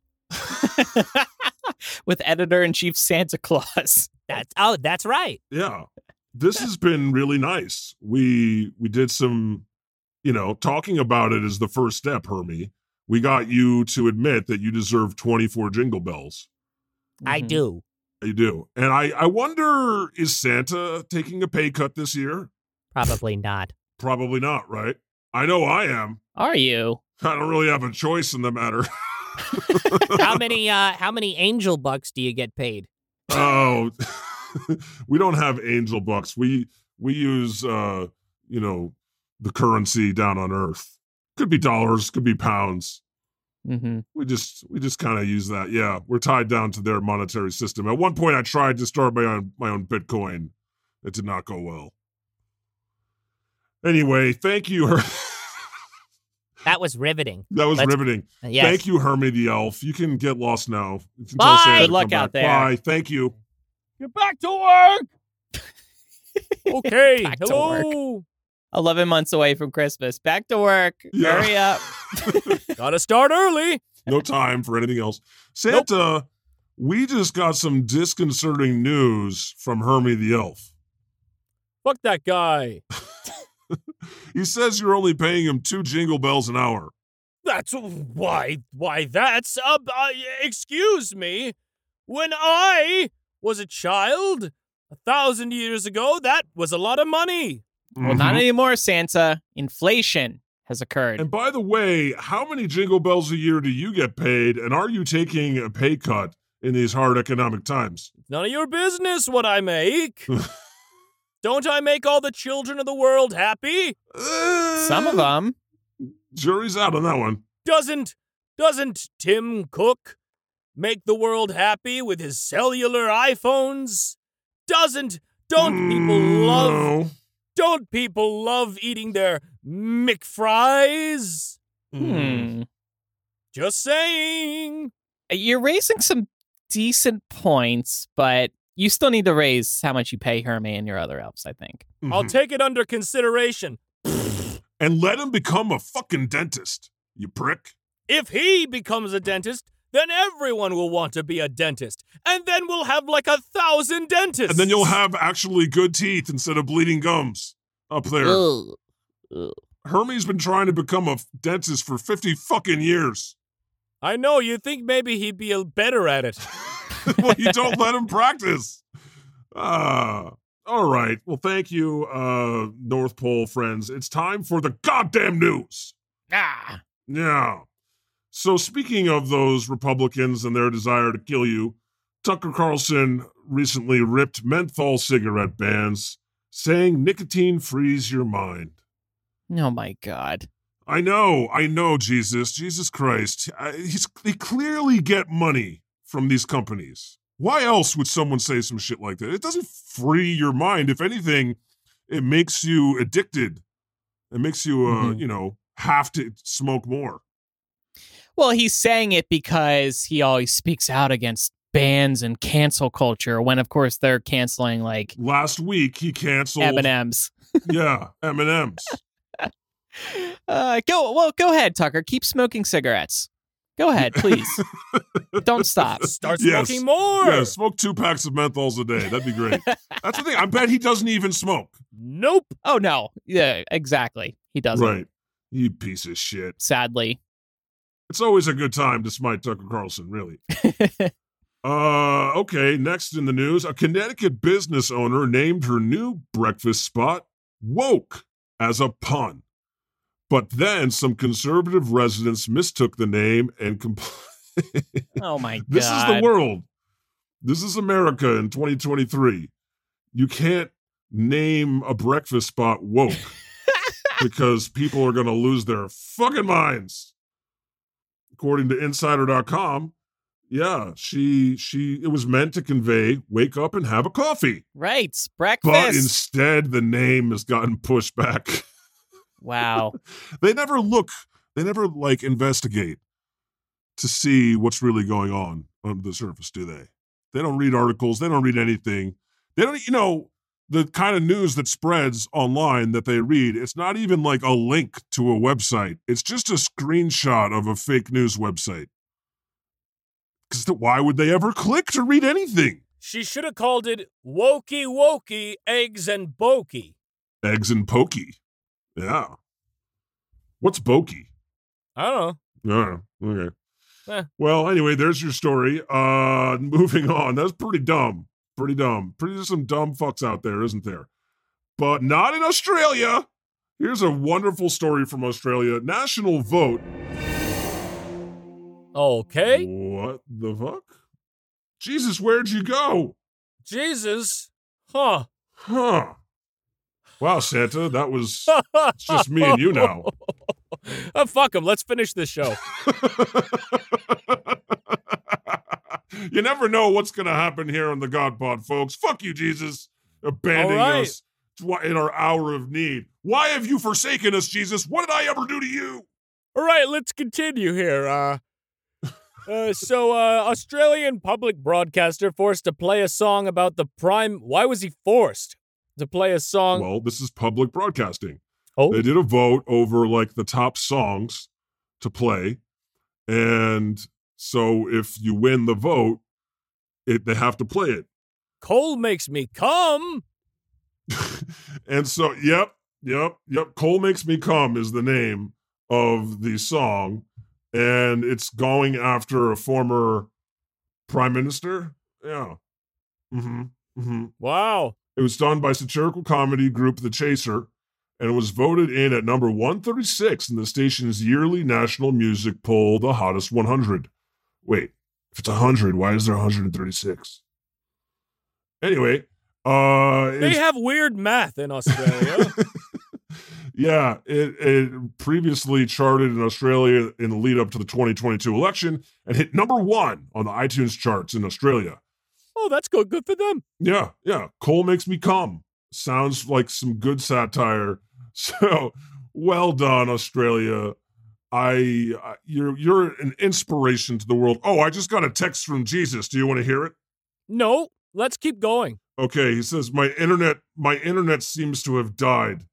With editor-in-chief Santa Claus. That's right. Yeah. This has been really nice. We did some, talking about it is the first step, Hermie. We got you to admit that you deserve 24 jingle bells. I do. You do. And I wonder, is Santa taking a pay cut this year? Probably not. Probably not, right? I know I am. Are you? I don't really have a choice in the matter. How many angel bucks do you get paid? Oh, we don't have angel bucks. We use the currency down on Earth. Could be dollars, could be pounds. Mm-hmm. We just kind of use that. Yeah, we're tied down to their monetary system. At one point, I tried to start my own Bitcoin. It did not go well. Anyway, thank you. That was riveting. Riveting. Yes. Thank you, Hermie the Elf. You can get lost now. You can Bye. tell Santa Good to luck come back. out there. Bye. Thank you. Get back to work. Okay. Back to Hello. 11 months away from Christmas. Back to work. Yeah. Hurry up. Gotta start early. No time for anything else. Santa, we just got some disconcerting news from Hermie the Elf. Fuck that guy. He says you're only paying him 2 jingle bells an hour. That's why that's excuse me. When I was a child 1,000 years ago, that was a lot of money. Well, not anymore, Santa. Inflation has occurred. And by the way, how many jingle bells a year do you get paid? And are you taking a pay cut in these hard economic times? None of your business what I make. Don't I make all the children of the world happy? Some of them. Jury's out on that one. Doesn't Tim Cook make the world happy with his cellular iPhones? Don't people love eating their McFries? Just saying. You're raising some decent points, but you still need to raise how much you pay Hermie and your other elves, I think. I'll take it under consideration. And let him become a fucking dentist, you prick. If he becomes a dentist, then everyone will want to be a dentist. And then we'll have like 1,000 dentists. And then you'll have actually good teeth instead of bleeding gums up there. Hermie's been trying to become a dentist for 50 fucking years. I know, you'd think maybe he'd be better at it. Well, you don't let him practice. All right. Well, thank you, North Pole friends. It's time for the goddamn news. Yeah. So speaking of those Republicans and their desire to kill you, Tucker Carlson recently ripped menthol cigarette bans, saying nicotine frees your mind. Oh, my God. I know, Jesus Christ. They clearly get money from these companies. Why else would someone say some shit like that? It doesn't free your mind. If anything, it makes you addicted. It makes you, have to smoke more. Well, he's saying it because he always speaks out against bans and cancel culture when, of course, they're canceling, like... Last week, he canceled... M&Ms. Yeah, M&Ms. Go ahead, Tucker. Keep smoking cigarettes. Go ahead, please. Don't stop. Start smoking more. Yeah, smoke 2 packs of menthols a day. That'd be great. That's the thing. I bet he doesn't even smoke. Nope. Oh, no. Yeah, exactly. He doesn't. Right. You piece of shit. Sadly. It's always a good time to smite Tucker Carlson, really. Okay, next in the news, a Connecticut business owner named her new breakfast spot Woke as a pun. But then some conservative residents mistook the name and Oh my God. This is the world. This is America in 2023. You can't name a breakfast spot Woke because people are going to lose their fucking minds. According to Insider.com, yeah, it was meant to convey wake up and have a coffee. Right, breakfast. But instead, the name has gotten pushed back. Wow. They never investigate to see what's really going on under the surface, do they? They don't read articles. They don't read anything. They don't, the kind of news that spreads online that they read, it's not even like a link to a website. It's just a screenshot of a fake news website. Because why would they ever click to read anything? She should have called it Wokey Wokey Eggs and Bokey. Eggs and Pokey. Yeah. What's Bokey? I don't know. Oh, okay. Well, anyway, there's your story. Moving on. That's pretty dumb. There's some dumb fucks out there, isn't there? But not in Australia. Here's a wonderful story from Australia. National vote. Okay. What the fuck? Jesus, where'd you go? Jesus. Huh. Wow, Santa, that was it's just me and you now. Fuck him. Let's finish this show. You never know what's going to happen here on the God Pod, folks. Fuck you, Jesus, abandoning us in our hour of need. Why have you forsaken us, Jesus? What did I ever do to you? All right, let's continue here. Australian public broadcaster forced to play a song about the Prime... Why was he forced to play a song? Well, this is public broadcasting. Oh. They did a vote over, the top songs to play. And so if you win the vote, they have to play it. Coal makes me come. And so, yep. Coal Makes Me Come is the name of the song. And it's going after a former prime minister. Yeah. Wow. It was done by satirical comedy group The Chaser, and it was voted in at number 136 in the station's yearly national music poll, The Hottest 100. Wait, if it's 100, why is there 136? Anyway, they have weird math in Australia. Yeah, it previously charted in Australia in the lead up to the 2022 election and hit number 1 on the iTunes charts in Australia. Oh, that's good. Good for them. Yeah. Coal Makes Me Come. Sounds like some good satire. So, well done, Australia. You're an inspiration to the world. Oh, I just got a text from Jesus. Do you want to hear it? No, let's keep going. Okay, he says my internet seems to have died.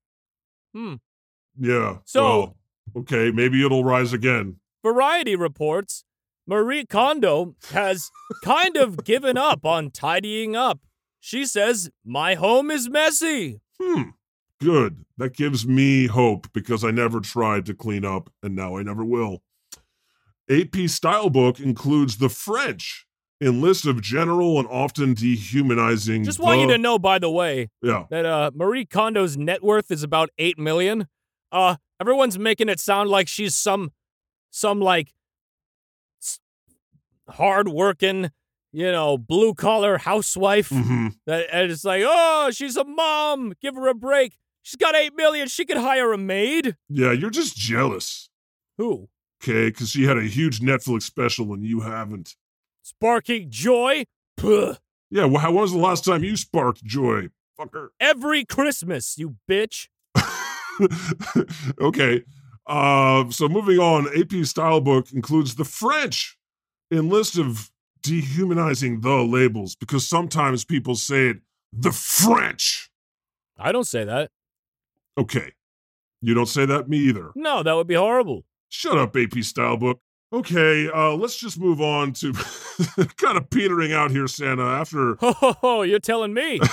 Yeah. So, well, okay, maybe it'll rise again. Variety reports Marie Kondo has kind of given up on tidying up. She says, my home is messy. Good. That gives me hope because I never tried to clean up, and now I never will. AP Style Book includes the French in list of general and often dehumanizing. Just want you to know, by the way, Yeah. that Marie Kondo's net worth is about $8 million. Everyone's making it sound like she's some like hard-working, blue-collar housewife. That and it's like, oh, she's a mom. Give her a break. She's got $8 million. She could hire a maid. Yeah, you're just jealous. Who? Okay, because she had a huge Netflix special and you haven't. Sparking joy? Puh. Yeah, well, when was the last time you sparked joy, fucker? Every Christmas, you bitch. Okay, so moving on, AP Style Book includes the French in list of dehumanizing the labels because sometimes people say it, the French. I don't say that. Okay, you don't say that? Me either. No, that would be horrible. Shut up, AP Style Book. Okay, let's just move on to kind of petering out here, Santa, after... Oh, you're telling me.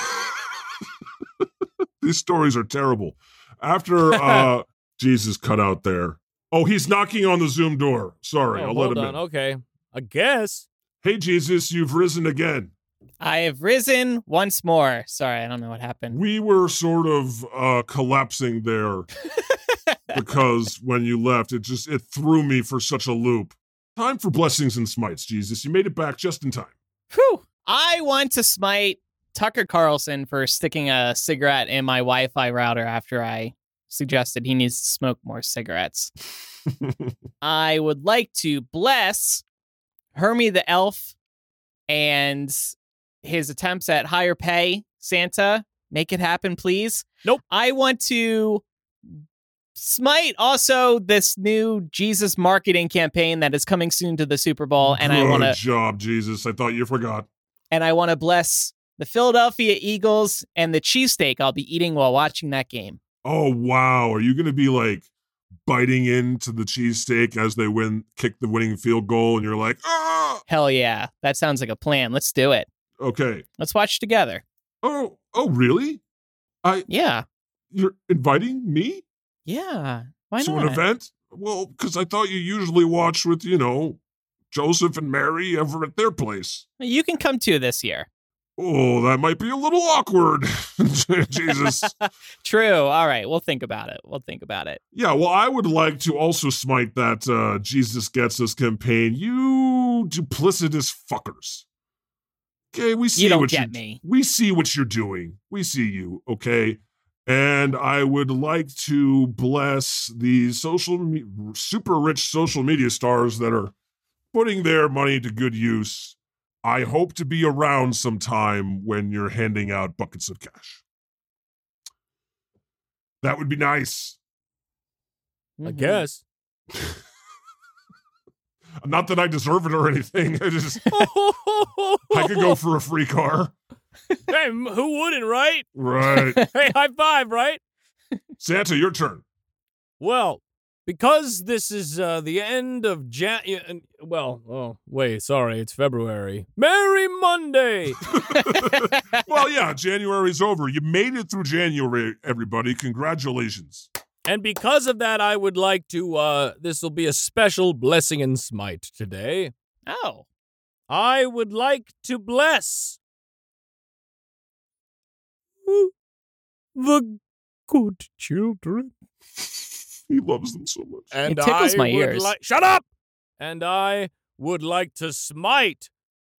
These stories are terrible. After Jesus cut out there. Oh, he's knocking on the Zoom door. Sorry, I'll let him in. Okay, I guess. Hey, Jesus, you've risen again. I have risen once more. Sorry, I don't know what happened. We were sort of collapsing there because when you left, it threw me for such a loop. Time for blessings and smites, Jesus. You made it back just in time. Whew. I want to smite Tucker Carlson for sticking a cigarette in my Wi-Fi router after I suggested he needs to smoke more cigarettes. I would like to bless Hermie the Elf and his attempts at higher pay. Santa, make it happen, please. Nope. I want to smite also this new Jesus marketing campaign that is coming soon to the Super Bowl. And Good job, Jesus. I thought you forgot. And I want to bless the Philadelphia Eagles and the cheesesteak I'll be eating while watching that game. Oh, wow. Are you going to be like biting into the cheesesteak as they kick the winning field goal and you're like, ah! Hell yeah. That sounds like a plan. Let's do it. Okay. Let's watch together. Oh, really? Yeah. You're inviting me? Yeah. Why to not? an event? Well, because I thought you usually watch with, Joseph and Mary over at their place. You can come too this year. Oh, that might be a little awkward. Jesus. True. All right. We'll think about it. Yeah, well, I would like to also smite that Jesus Gets Us campaign. You duplicitous fuckers. Okay, we see you don't what get me. We see what you're doing. We see you, okay? And I would like to bless the super rich social media stars that are putting their money to good use. I hope to be around sometime when you're handing out buckets of cash. That would be nice. I guess. Not that I deserve it or anything. I could go for a free car. Hey, who wouldn't, right? Right. Hey, high five, right? Santa, your turn. Well, because this is the end of it's February. Merry Monday! Well, yeah, January's over. You made it through January, everybody. Congratulations. And because of that, I would like to, this will be a special blessing and smite today. Oh. I would like to bless the good children. He loves them so much. And it tickles my ears. Shut up! And I would like to smite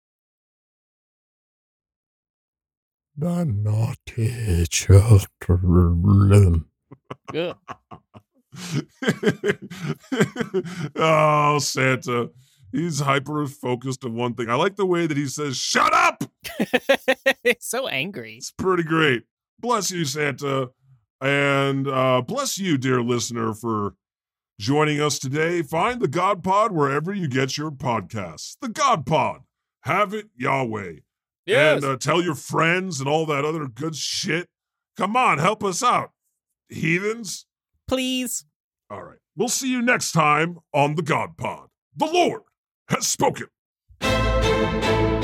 the naughty children. Good. Oh, Santa. He's hyper-focused on one thing. I like the way that he says, shut up! It's so angry. It's pretty great. Bless you, Santa. And bless you, dear listener, for joining us today. Find the God Pod wherever you get your podcasts. The God Pod. Have it Yahweh. Yes. And tell your friends and all that other good shit. Come on, help us out, heathens. Please. All right. We'll see you next time on the God Pod. The Lord has spoken.